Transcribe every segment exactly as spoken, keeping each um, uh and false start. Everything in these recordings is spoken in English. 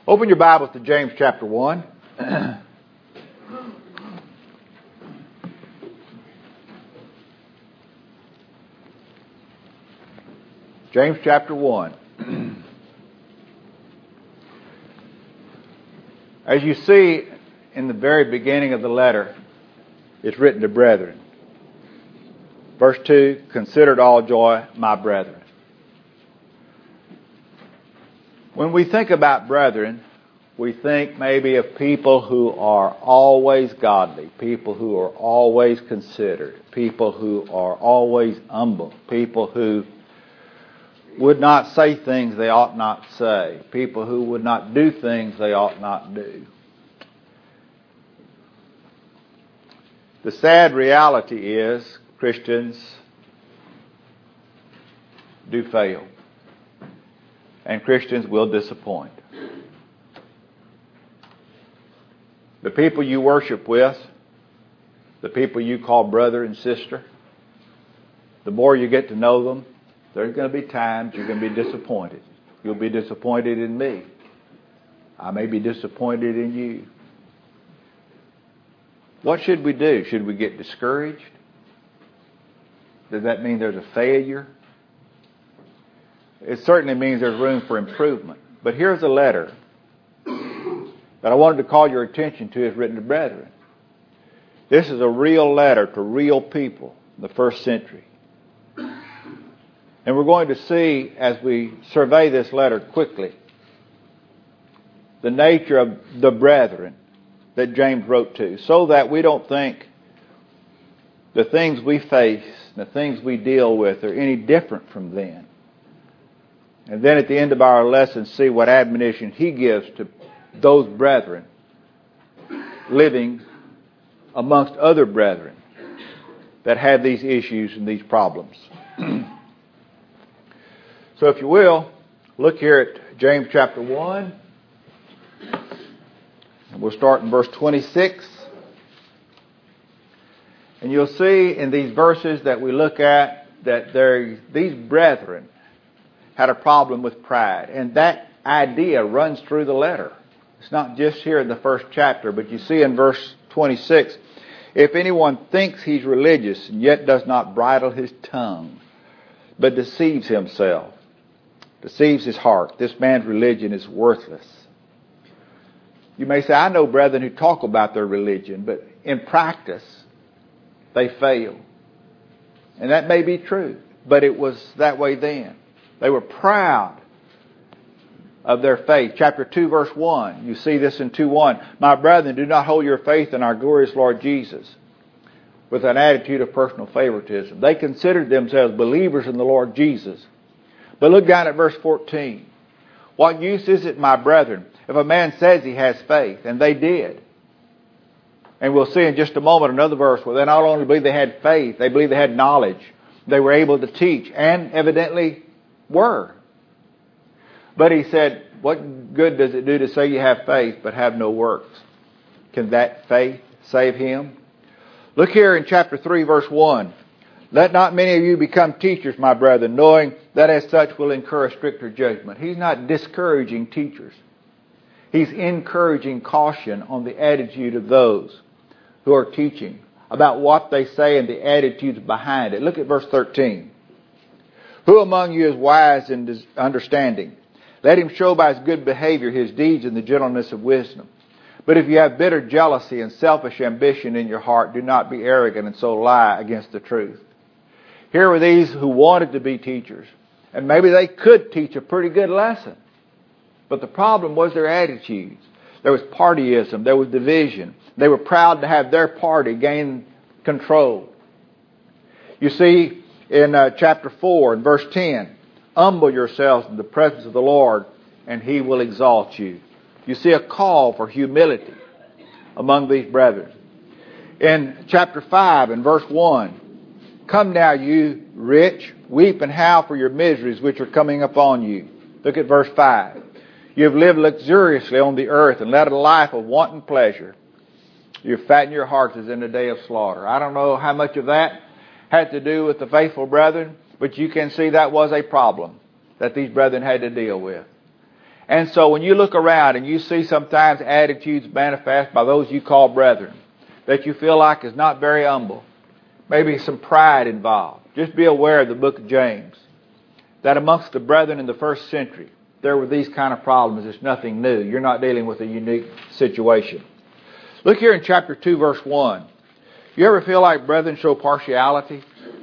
Open your Bibles to James chapter one. James chapter one. As you see in the very beginning of the letter, it's written to brethren. Verse two, consider it all joy, my brethren. When we think about brethren, we think maybe of people who are always godly, people who are always considered, people who are always humble, people who would not say things they ought not say, people who would not do things they ought not do. The sad reality is Christians do fail. And Christians will disappoint. The people you worship with, the people you call brother and sister, the more you get to know them, there's going to be times you're going to be disappointed. You'll be disappointed in me. I may be disappointed in you. What should we do? Should we get discouraged? Does that mean there's a failure? It certainly means there's room for improvement. But here's a letter that I wanted to call your attention to. It's written to brethren. This is a real letter to real people in the first century. And we're going to see, as we survey this letter quickly, the nature of the brethren that James wrote to, so that we don't think the things we face, the things we deal with are any different from them. And then at the end of our lesson, see what admonition he gives to those brethren living amongst other brethren that have these issues and these problems. So if you will, look here at James chapter one. And we'll start in verse twenty-six. And you'll see in these verses that we look at that there, these brethren had a problem with pride. And that idea runs through the letter. It's not just here in the first chapter, but you see in verse twenty-six, if anyone thinks he's religious and yet does not bridle his tongue, but deceives himself, deceives his heart, this man's religion is worthless. You may say, I know brethren who talk about their religion, but in practice, they fail. And that may be true, but it was that way then. They were proud of their faith. Chapter two, verse one. You see this in two one. My brethren, do not hold your faith in our glorious Lord Jesus with an attitude of personal favoritism. They considered themselves believers in the Lord Jesus. But look down at verse fourteen. What use is it, my brethren, if a man says he has faith, and they did? And we'll see in just a moment another verse where they not only believed they had faith, they believed they had knowledge. They were able to teach, and evidently were. But he said, what good does it do to say you have faith but have no works? Can that faith save him? Look here in chapter three, verse one. Let not many of you become teachers, my brethren, knowing that as such will incur a stricter judgment. He's not discouraging teachers. He's encouraging caution on the attitude of those who are teaching about what they say and the attitudes behind it. Look at verse thirteen. Who among you is wise and understanding? Let him show by his good behavior his deeds in the gentleness of wisdom. But if you have bitter jealousy and selfish ambition in your heart, do not be arrogant and so lie against the truth. Here were these who wanted to be teachers. And maybe they could teach a pretty good lesson. But the problem was their attitudes. There was partyism. There was division. They were proud to have their party gain control. You see, in uh, chapter four and verse ten, humble yourselves in the presence of the Lord and He will exalt you. You see a call for humility among these brethren. In chapter five and verse one, come now you rich, weep and howl for your miseries which are coming upon you. Look at verse five. You have lived luxuriously on the earth and led a life of wanton pleasure. You fatten your hearts as in the day of slaughter. I don't know how much of that had to do with the faithful brethren, but you can see that was a problem that these brethren had to deal with. And so when you look around and you see sometimes attitudes manifest by those you call brethren that you feel like is not very humble, maybe some pride involved, just be aware of the book of James, that amongst the brethren in the first century, there were these kind of problems. It's nothing new. You're not dealing with a unique situation. Look here in chapter two, verse one. You ever feel like brethren show partiality?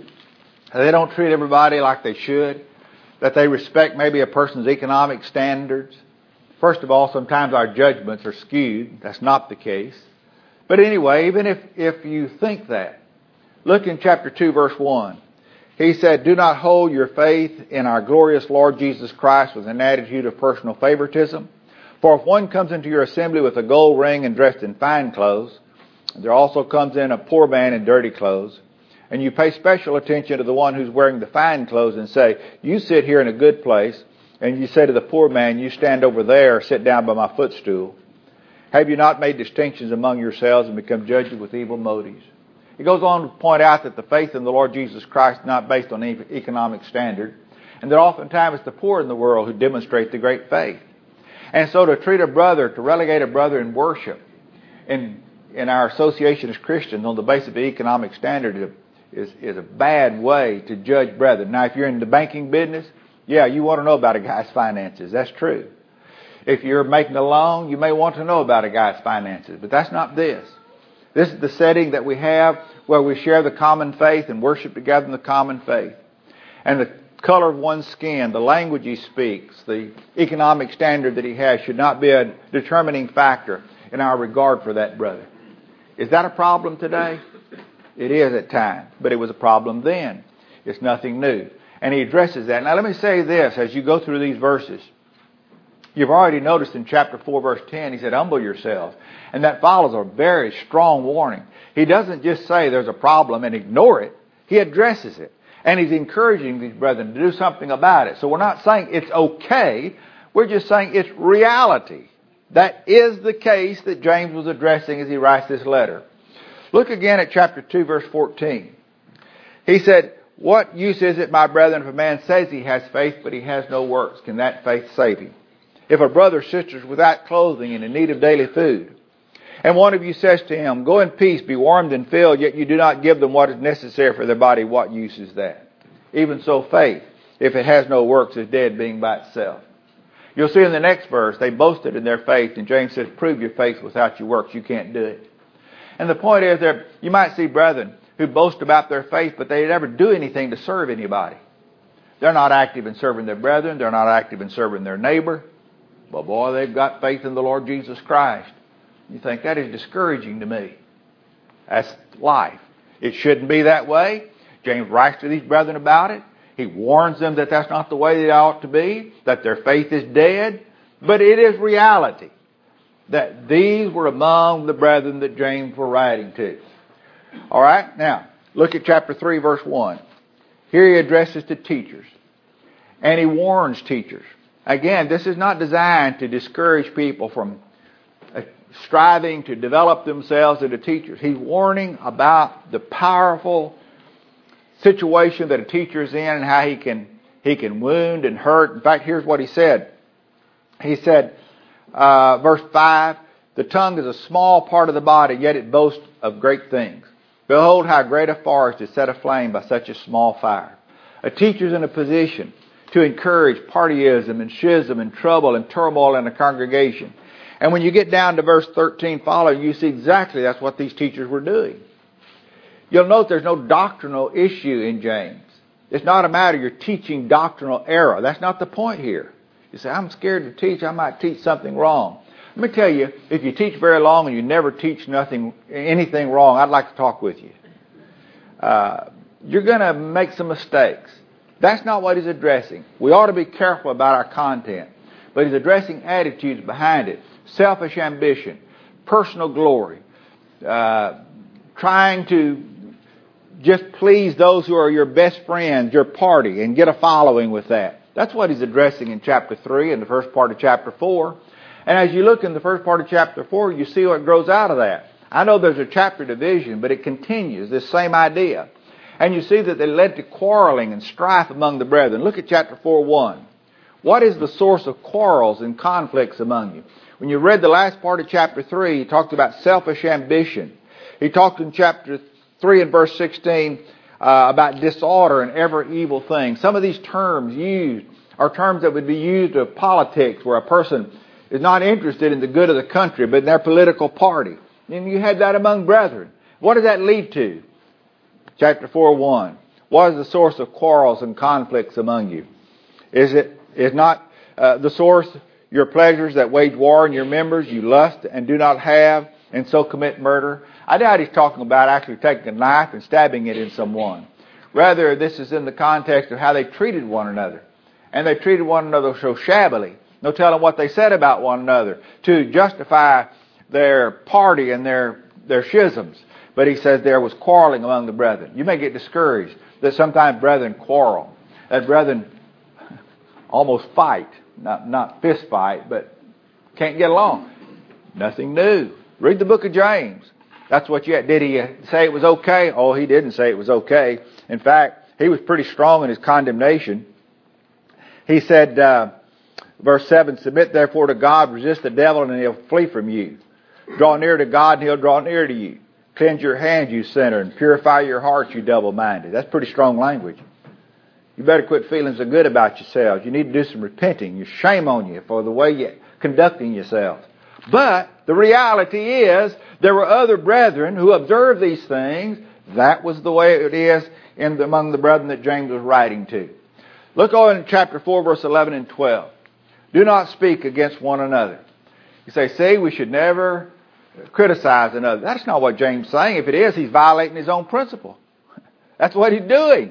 They don't treat everybody like they should? That they respect maybe a person's economic standards? First of all, sometimes our judgments are skewed. That's not the case. But anyway, even if, if you think that, look in chapter two, verse one. He said, do not hold your faith in our glorious Lord Jesus Christ with an attitude of personal favoritism. For if one comes into your assembly with a gold ring and dressed in fine clothes, there also comes in a poor man in dirty clothes, and you pay special attention to the one who's wearing the fine clothes and say, you sit here in a good place, and you say to the poor man, you stand over there, sit down by my footstool. Have you not made distinctions among yourselves and become judges with evil motives? He goes on to point out that the faith in the Lord Jesus Christ is not based on any economic standard, and that oftentimes it's the poor in the world who demonstrate the great faith. And so to treat a brother, to relegate a brother in worship, in in our association as Christians on the basis of the economic standard is, is a bad way to judge brethren. Now, if you're in the banking business, yeah, you want to know about a guy's finances. That's true. If you're making a loan, you may want to know about a guy's finances, but that's not this. This is the setting that we have where we share the common faith and worship together in the common faith. And the color of one's skin, the language he speaks, the economic standard that he has should not be a determining factor in our regard for that brother. Is that a problem today? It is at times, but it was a problem then. It's nothing new. And he addresses that. Now let me say this, as you go through these verses. You've already noticed in chapter four, verse ten, he said, humble yourselves. And that follows a very strong warning. He doesn't just say there's a problem and ignore it. He addresses it. And he's encouraging these brethren to do something about it. So we're not saying it's okay. We're just saying it's reality. That is the case that James was addressing as he writes this letter. Look again at chapter two, verse fourteen. He said, what use is it, my brethren, if a man says he has faith, but he has no works? Can that faith save him? If a brother or sister is without clothing and in need of daily food, and one of you says to him, go in peace, be warmed and filled, yet you do not give them what is necessary for their body, what use is that? Even so, faith, if it has no works, is dead, being by itself. You'll see in the next verse, they boasted in their faith, and James says, prove your faith without your works. You can't do it. And the point is, there you might see brethren who boast about their faith, but they never do anything to serve anybody. They're not active in serving their brethren. They're not active in serving their neighbor. But boy, they've got faith in the Lord Jesus Christ. You think that is discouraging to me. That's life. It shouldn't be that way. James writes to these brethren about it. He warns them that that's not the way they ought to be, that their faith is dead. But it is reality that these were among the brethren that James were writing to. All right, now, look at chapter three, verse one. Here he addresses to teachers. And he warns teachers. Again, this is not designed to discourage people from striving to develop themselves into teachers. He's warning about the powerful situation that a teacher is in and how he can he can wound and hurt. In fact, here's what he said. He said, uh, verse five, the tongue is a small part of the body, yet it boasts of great things. Behold how great a forest is set aflame by such a small fire. A teacher's in a position to encourage partyism and schism and trouble and turmoil in a congregation. And when you get down to verse thirteen following, you see exactly that's what these teachers were doing. You'll note there's no doctrinal issue in James. It's not a matter you're teaching doctrinal error. That's not the point here. You say, I'm scared to teach. I might teach something wrong. Let me tell you, if you teach very long and you never teach nothing, anything wrong, I'd like to talk with you. Uh, you're going to make some mistakes. That's not what he's addressing. We ought to be careful about our content. But he's addressing attitudes behind it. Selfish ambition, personal glory, uh, trying to just please those who are your best friends, your party, and get a following with that. That's what he's addressing in chapter three and the first part of chapter four. And as you look in the first part of chapter four, you see what grows out of that. I know there's a chapter division, but it continues, this same idea. And you see that they led to quarreling and strife among the brethren. Look at chapter four, one, What is the source of quarrels and conflicts among you? When you read the last part of chapter three, he talked about selfish ambition. He talked in chapter three and verse sixteen uh, about disorder and every evil thing. Some of these terms used are terms that would be used of politics, where a person is not interested in the good of the country, but in their political party. And you had that among brethren. What does that lead to? Chapter four, one. What is the source of quarrels and conflicts among you? Is it is not uh, the source your pleasures that wage war in your members, you lust and do not have, and so commit murder? I doubt he's talking about actually taking a knife and stabbing it in someone. Rather, this is in the context of how they treated one another. And they treated one another so shabbily. No telling what they said about one another to justify their party and their, their schisms. But he says there was quarreling among the brethren. You may get discouraged that sometimes brethren quarrel. That brethren almost fight. Not, not fist fight, but can't get along. Nothing new. Read the book of James. That's what you had. Did he say it was okay? Oh, he didn't say it was okay. In fact, he was pretty strong in his condemnation. He said, uh, verse seven, submit therefore to God, resist the devil, and he'll flee from you. Draw near to God, and he'll draw near to you. Cleanse your hands, you sinner, and purify your hearts, you double-minded. That's pretty strong language. You better quit feeling so good about yourselves. You need to do some repenting. You shame on you for the way you're conducting yourselves. But the reality is there were other brethren who observed these things. That was the way it is in the, among the brethren that James was writing to. Look on in chapter four, verse eleven and twelve. Do not speak against one another. You say, see, we should never criticize another. That's not what James is saying. If it is, he's violating his own principle. That's what he's doing.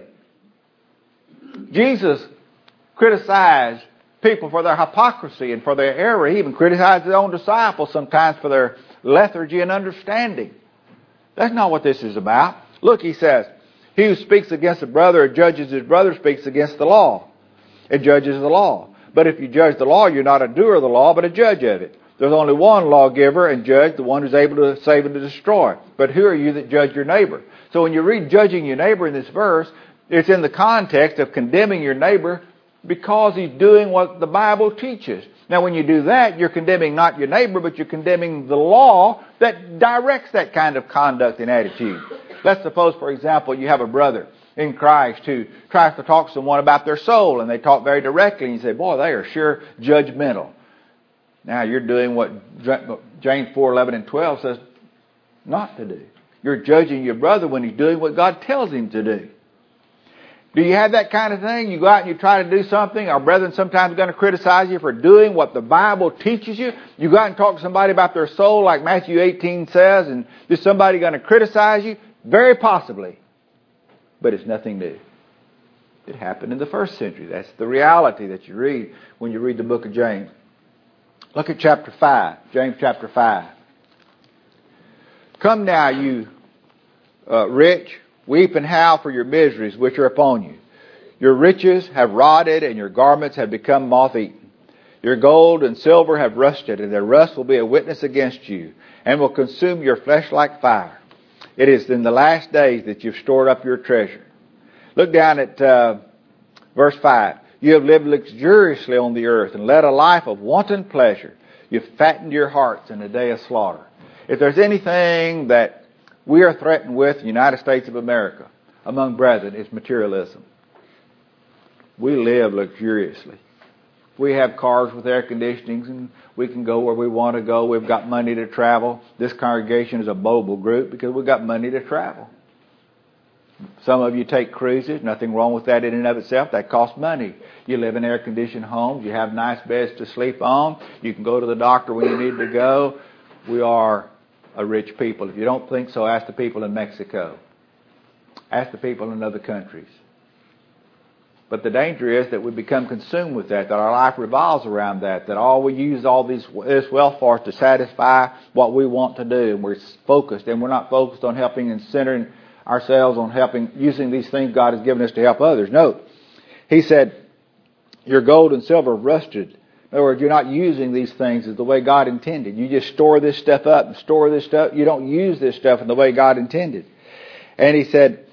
Jesus criticized people for their hypocrisy and for their error. He even criticized his own disciples sometimes for their lethargy and understanding. That's not what this is about. Look, he says, he who speaks against a brother or judges his brother speaks against the law. It judges the law. But if you judge the law, you're not a doer of the law, but a judge of it. There's only one lawgiver and judge, the one who's able to save and to destroy. But who are you that judge your neighbor? So when you read judging your neighbor in this verse, it's in the context of condemning your neighbor because he's doing what the Bible teaches. Now, when you do that, you're condemning not your neighbor, but you're condemning the law that directs that kind of conduct and attitude. Let's suppose, for example, you have a brother in Christ who tries to talk to someone about their soul, and they talk very directly, and you say, boy, they are sure judgmental. Now, you're doing what James four, eleven, and twelve says not to do. You're judging your brother when he's doing what God tells him to do. Do you have that kind of thing? You go out and you try to do something. Our brethren sometimes are going to criticize you for doing what the Bible teaches you. You go out and talk to somebody about their soul like Matthew eighteen says, and is somebody going to criticize you? Very possibly. But it's nothing new. It happened in the first century. That's the reality that you read when you read the book of James. Look at chapter five. James chapter five. Come now, you uh, rich, weep and howl for your miseries which are upon you. Your riches have rotted, and your garments have become moth-eaten. Your gold and silver have rusted, and their rust will be a witness against you, and will consume your flesh like fire. It is in the last days that you've stored up your treasure. Look down at uh, verse five. You have lived luxuriously on the earth and led a life of wanton pleasure. You've fattened your hearts in a day of slaughter. If there's anything that we are threatened with in the United States of America among brethren, it's materialism. We live luxuriously. We have cars with air conditionings, and we can go where we want to go. We've got money to travel. This congregation is a mobile group because we've got money to travel. Some of you take cruises. Nothing wrong with that in and of itself. That costs money. You live in air-conditioned homes. You have nice beds to sleep on. You can go to the doctor when you need to go. We are a rich people. If you don't think so, ask the people in Mexico. Ask the people in other countries. But the danger is that we become consumed with that, that our life revolves around that, that all we use all these, this wealth for is to satisfy what we want to do. And we're focused, and we're not focused on helping and centering ourselves on helping, using these things God has given us to help others. Note, he said, your gold and silver rusted. In other words, you're not using these things as the way God intended. You just store this stuff up and store this stuff. You don't use this stuff in the way God intended. And he said,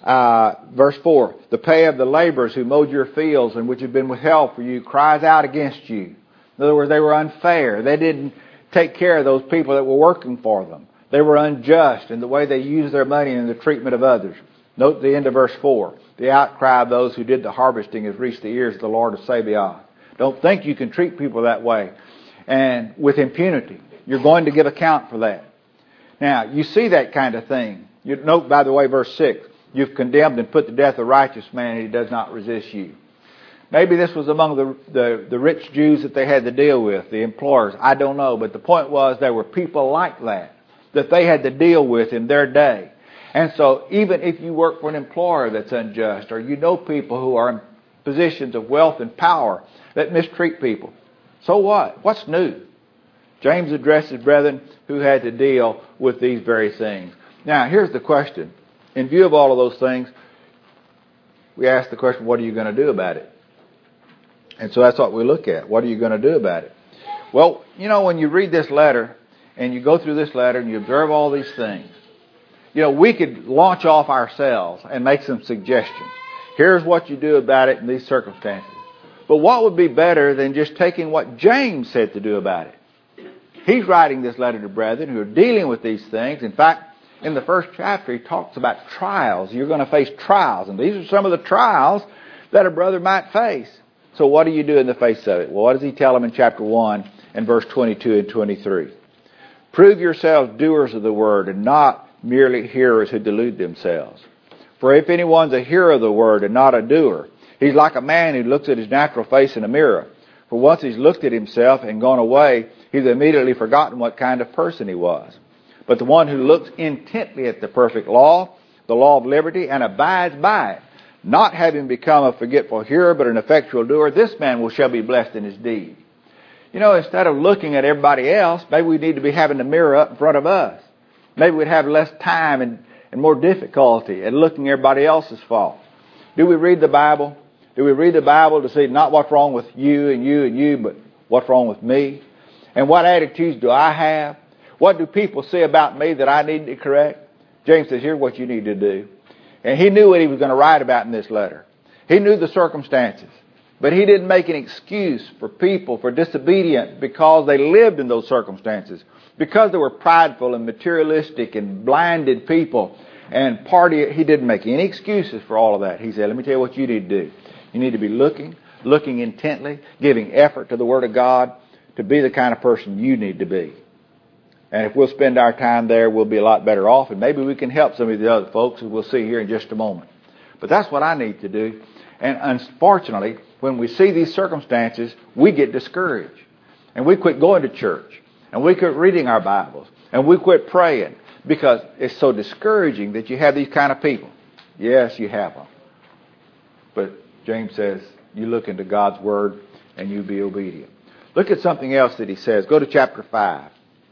Uh, verse four, the pay of the laborers who mowed your fields and which had been withheld for you cries out against you. In other words, they were unfair. They didn't take care of those people that were working for them. They were unjust in the way they used their money and the treatment of others. Note the end of verse four. The outcry of those who did the harvesting has reached the ears of the Lord of Sabaoth. Don't think you can treat people that way and with impunity. You're going to give account for that. Now, you see that kind of thing. You note, by the way, verse six. You've condemned and put to death a righteous man, and he does not resist you. Maybe this was among the, the, the rich Jews that they had to deal with, the employers. I don't know. But the point was there were people like that that they had to deal with in their day. And so even if you work for an employer that's unjust, or you know people who are in positions of wealth and power that mistreat people, so what? What's new? James addresses brethren who had to deal with these very things. Now, here's the question. In view of all of those things, we ask the question, what are you going to do about it? And so that's what we look at. What are you going to do about it? Well, you know, when you read this letter, and you go through this letter, and you observe all these things, you know, we could launch off ourselves and make some suggestions. Here's what you do about it in these circumstances. But what would be better than just taking what James said to do about it? He's writing this letter to brethren who are dealing with these things. In fact, in the first chapter, he talks about trials. You're going to face trials. And these are some of the trials that a brother might face. So what do you do in the face of it? Well, what does he tell them in chapter one and verse twenty-two and twenty-three? Prove yourselves doers of the word and not merely hearers who delude themselves. For if anyone's a hearer of the word and not a doer, he's like a man who looks at his natural face in a mirror. For once he's looked at himself and gone away, he's immediately forgotten what kind of person he was. But the one who looks intently at the perfect law, the law of liberty, and abides by it, not having become a forgetful hearer, but an effectual doer, this man will shall be blessed in his deed. You know, instead of looking at everybody else, maybe we need to be having the mirror up in front of us. Maybe we'd have less time and, and more difficulty at looking at everybody else's fault. Do we read the Bible? Do we read the Bible to see not what's wrong with you and you and you, but what's wrong with me? And what attitudes do I have? What do people say about me that I need to correct? James says, here's what you need to do. And he knew what he was going to write about in this letter. He knew the circumstances. But he didn't make an excuse for people for disobedience because they lived in those circumstances. Because they were prideful and materialistic and blinded people and party. He didn't make any excuses for all of that. He said, let me tell you what you need to do. You need to be looking, looking intently, giving effort to the Word of God to be the kind of person you need to be. And if we'll spend our time there, we'll be a lot better off. And maybe we can help some of the other folks, as we'll see here in just a moment. But that's what I need to do. And unfortunately, when we see these circumstances, we get discouraged. And we quit going to church. And we quit reading our Bibles. And we quit praying. Because it's so discouraging that you have these kind of people. Yes, you have them. But James says, you look into God's Word and you be obedient. Look at something else that he says. Go to chapter five.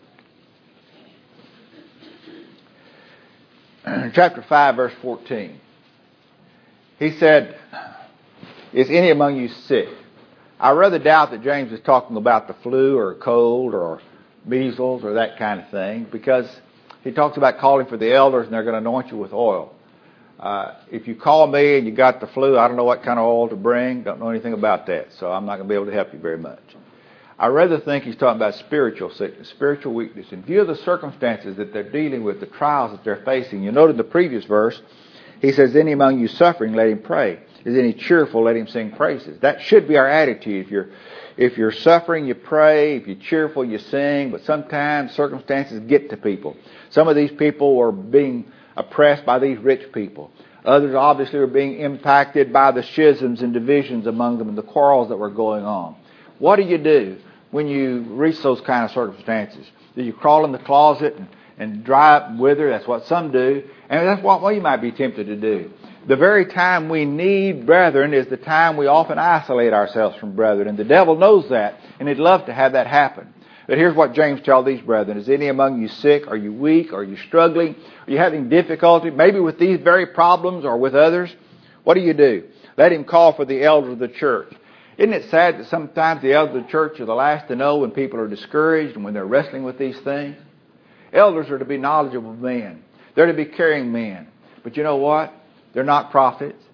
Chapter five, verse fourteen. He said, is any among you sick? I rather doubt that James is talking about the flu or a cold or measles or that kind of thing, because he talks about calling for the elders and they're going to anoint you with oil. Uh, if you call me and you got the flu, I don't know what kind of oil to bring. Don't know anything about that, so I'm not going to be able to help you very much. I rather think he's talking about spiritual sickness, spiritual weakness. In view of the circumstances that they're dealing with, the trials that they're facing. You noted the previous verse. He says, any among you suffering, let him pray. Is any cheerful, let him sing praises. That should be our attitude. If you're, if you're suffering, you pray. If you're cheerful, you sing. But sometimes circumstances get to people. Some of these people were being oppressed by these rich people. Others obviously were being impacted by the schisms and divisions among them and the quarrels that were going on. What do you do when you reach those kind of circumstances? Do you crawl in the closet and, and dry up and wither? That's what some do. And that's what we might be tempted to do. The very time we need brethren is the time we often isolate ourselves from brethren. And the devil knows that, and he'd love to have that happen. But here's what James tells these brethren. Is any among you sick? Are you weak? Are you struggling? Are you having difficulty? Maybe with these very problems or with others? What do you do? Let him call for the elders of the church. Isn't it sad that sometimes the elders of the church are the last to know when people are discouraged and when they're wrestling with these things? Elders are to be knowledgeable men. They're to be caring men. But you know what? They're not prophets.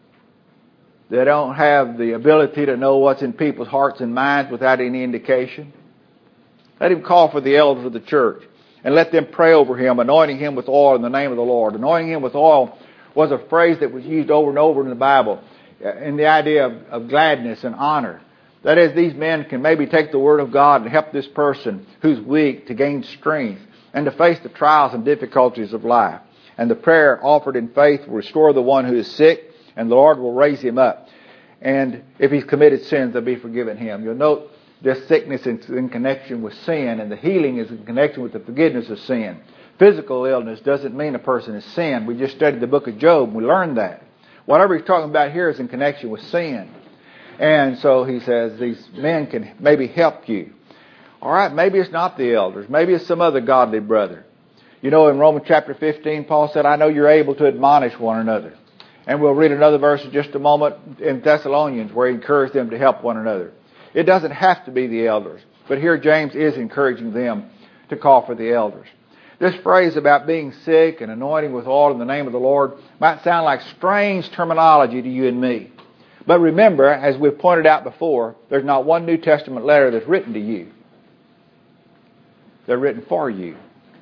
They don't have the ability to know what's in people's hearts and minds without any indication. Let him call for the elders of the church and let them pray over him, anointing him with oil in the name of the Lord. Anointing him with oil was a phrase that was used over and over in the Bible in the idea of, of gladness and honor. That is, these men can maybe take the Word of God and help this person who's weak to gain strength and to face the trials and difficulties of life. And the prayer offered in faith will restore the one who is sick, and the Lord will raise him up. And if he's committed sins, they'll be forgiven him. You'll note this sickness is in connection with sin, and the healing is in connection with the forgiveness of sin. Physical illness doesn't mean a person has sinned. We just studied the book of Job, and we learned that. Whatever he's talking about here is in connection with sin. And so he says these men can maybe help you. All right, maybe it's not the elders. Maybe it's some other godly brother. You know, in Romans chapter fifteen, Paul said, I know you're able to admonish one another. And we'll read another verse in just a moment in Thessalonians where he encouraged them to help one another. It doesn't have to be the elders. But here James is encouraging them to call for the elders. This phrase about being sick and anointing with oil in the name of the Lord might sound like strange terminology to you and me. But remember, as we've pointed out before, there's not one New Testament letter that's written to you. They're written for you.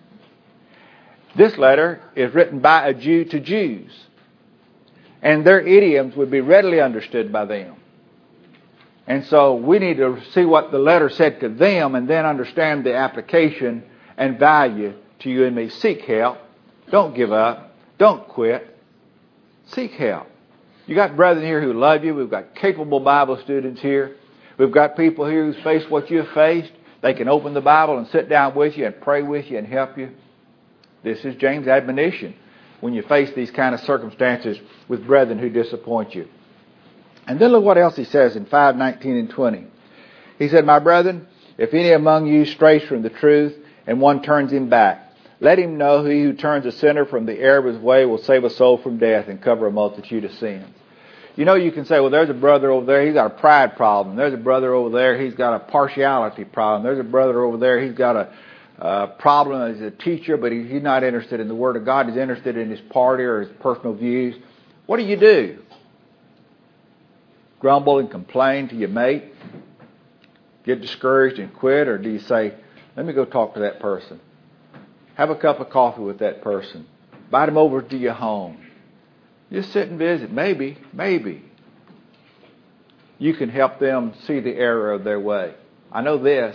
This letter is written by a Jew to Jews. And their idioms would be readily understood by them. And so we need to see what the letter said to them and then understand the application and value to you and me. Seek help. Don't give up. Don't quit. Seek help. You got brethren here who love you. We've got capable Bible students here. We've got people here who's faced what you've faced. They can open the Bible and sit down with you and pray with you and help you. This is James' admonition when you face these kind of circumstances with brethren who disappoint you. And then look what else he says in five nineteen and twenty. He said, My brethren, if any among you strays from the truth and one turns him back, let him know he who turns a sinner from the error of his way will save a soul from death and cover a multitude of sins. You know, you can say, well, there's a brother over there, he's got a pride problem. There's a brother over there, he's got a partiality problem. There's a brother over there, he's got a uh, problem as a teacher, but he, he's not interested in the Word of God. He's interested in his party or his personal views. What do you do? Grumble and complain to your mate? Get discouraged and quit? Or do you say, let me go talk to that person? Have a cup of coffee with that person. Invite them over to your home. Just sit and visit. Maybe, maybe you can help them see the error of their way. I know this.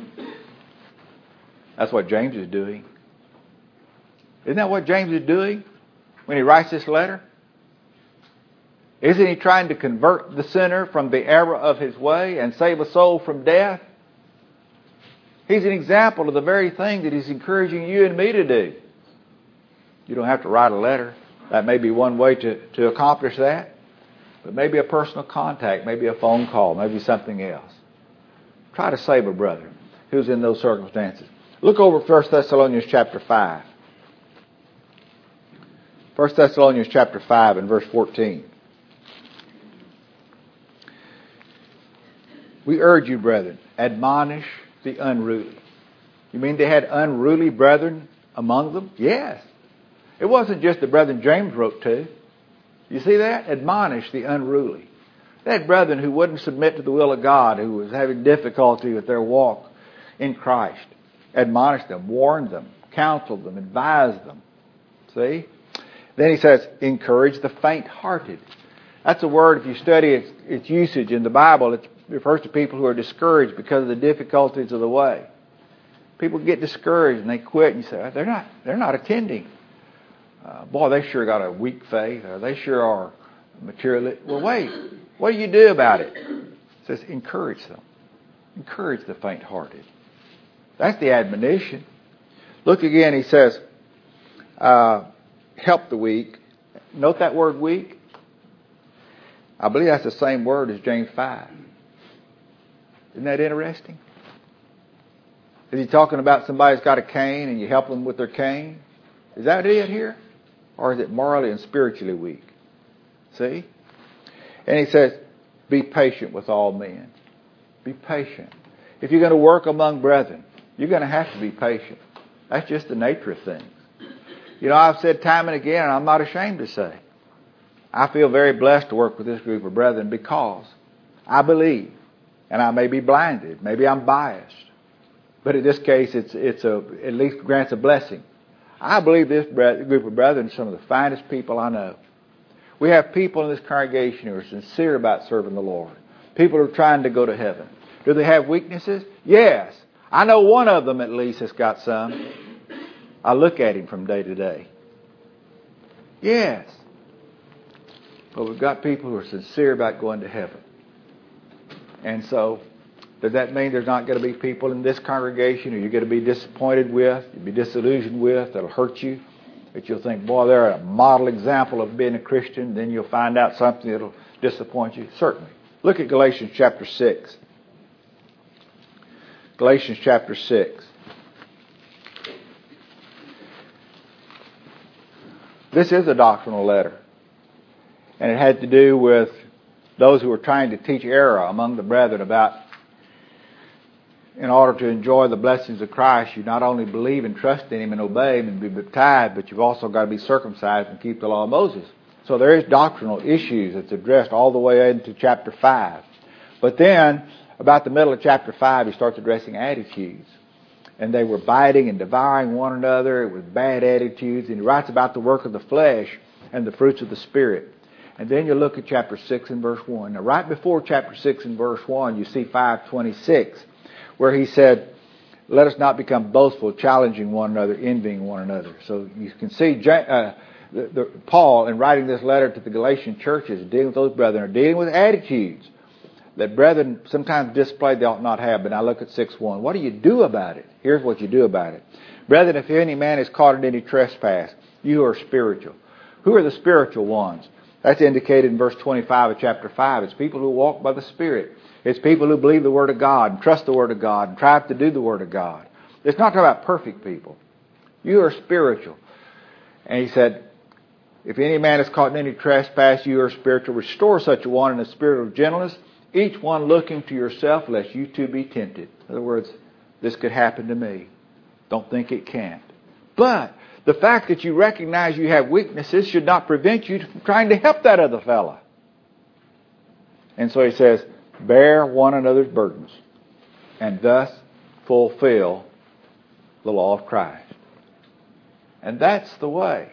That's what James is doing. Isn't that what James is doing when he writes this letter? Isn't he trying to convert the sinner from the error of his way and save a soul from death? He's an example of the very thing that he's encouraging you and me to do. You don't have to write a letter. That may be one way to, to accomplish that. But maybe a personal contact, maybe a phone call, maybe something else. Try to save a brother who's in those circumstances. Look over First Thessalonians chapter five. First Thessalonians chapter five and verse fourteen. We urge you, brethren, admonish the unruly. You mean they had unruly brethren among them? Yes. It wasn't just the brethren James wrote to. You see that? Admonish the unruly. They had brethren who wouldn't submit to the will of God, who was having difficulty with their walk in Christ. Admonish them, warn them, counsel them, advise them. See? Then he says, encourage the faint-hearted. That's a word, if you study its, its usage in the Bible, it refers to people who are discouraged because of the difficulties of the way. People get discouraged and they quit, and you say, they're not, they're not attending. Uh, boy, they sure got a weak faith, or they sure are materialistic. Well, wait, what do you do about it? It says, encourage them. Encourage the faint-hearted. That's the admonition. Look again, he says, uh, help the weak. Note that word weak. I believe that's the same word as James five. Isn't that interesting? Is he talking about somebody's got a cane and you help them with their cane? Is that it here? Or is it morally and spiritually weak? See? And he says, be patient with all men. Be patient. If you're going to work among brethren, you're going to have to be patient. That's just the nature of things. You know, I've said time and again, and I'm not ashamed to say, I feel very blessed to work with this group of brethren because I believe, and I may be blinded, maybe I'm biased, but in this case it's it's a at least grants a blessing. I believe this group of brethren are some of the finest people I know. We have people in this congregation who are sincere about serving the Lord. People who are trying to go to heaven. Do they have weaknesses? Yes. I know one of them at least has got some. I look at him from day to day. Yes. But we've got people who are sincere about going to heaven. And so, does that mean there's not going to be people in this congregation who you're going to be disappointed with, you'll be disillusioned with, that'll hurt you? That you'll think, boy, they're a model example of being a Christian. Then you'll find out something that'll disappoint you? Certainly. Look at Galatians chapter six. Galatians chapter six. This is a doctrinal letter. And it had to do with those who were trying to teach error among the brethren about, in order to enjoy the blessings of Christ, you not only believe and trust in Him and obey Him and be baptized, but you've also got to be circumcised and keep the law of Moses. So there is doctrinal issues that's addressed all the way into chapter five. But then, about the middle of chapter five, he starts addressing attitudes. And they were biting and devouring one another. It was bad attitudes. And he writes about the work of the flesh and the fruits of the Spirit. And then you look at chapter six and verse one. Now, right before chapter six and verse one, you see five twenty-six, where he said, let us not become boastful, challenging one another, envying one another. So you can see uh, the, the, Paul, in writing this letter to the Galatian churches, dealing with those brethren, are dealing with attitudes that brethren sometimes display they ought not have. But now look at six one. What do you do about it? Here's what you do about it. Brethren, if any man is caught in any trespass, you are spiritual. Who are the spiritual ones? That's indicated in verse twenty-five of chapter five. It's people who walk by the Spirit. It's people who believe the Word of God and trust the Word of God and try to do the Word of God. It's not talking about perfect people. You are spiritual. And he said, if any man is caught in any trespass, you are spiritual. Restore such a one in a spirit of gentleness, each one looking to yourself, lest you too be tempted. In other words, this could happen to me. Don't think it can't. But the fact that you recognize you have weaknesses should not prevent you from trying to help that other fella. And so he says, bear one another's burdens, and thus fulfill the law of Christ. And that's the way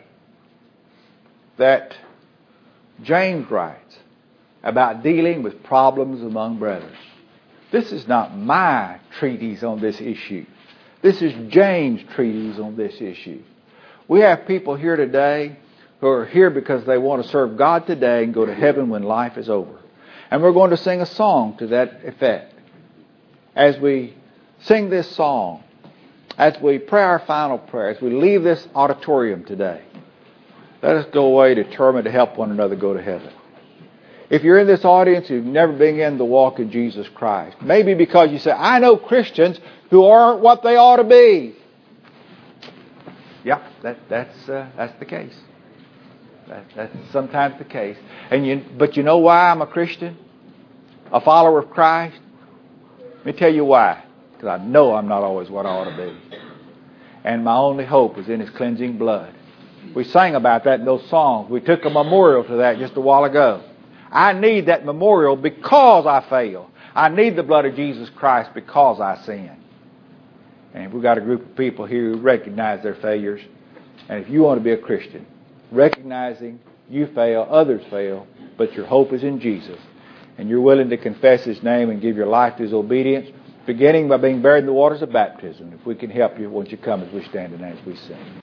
that James writes about dealing with problems among brethren. This is not my treatise on this issue. This is James' treatise on this issue. We have people here today who are here because they want to serve God today and go to heaven when life is over. And we're going to sing a song to that effect. As we sing this song, as we pray our final prayer, as we leave this auditorium today, let us go away determined to help one another go to heaven. If you're in this audience who've never begun to walk in Jesus Christ, maybe because you say, I know Christians who aren't what they ought to be. Yeah, that, that's uh, that's the case. That, that's sometimes the case. And you, but you know why I'm a Christian? A follower of Christ? Let me tell you why. Because I know I'm not always what I ought to be. And my only hope is in His cleansing blood. We sang about that in those songs. We took a memorial to that just a while ago. I need that memorial because I fail. I need the blood of Jesus Christ because I sin. And we've got a group of people here who recognize their failures. And if you want to be a Christian, recognizing you fail, others fail, but your hope is in Jesus, and you're willing to confess His name and give your life to His obedience, beginning by being buried in the waters of baptism. If we can help you, won't you come as we stand and as we sing.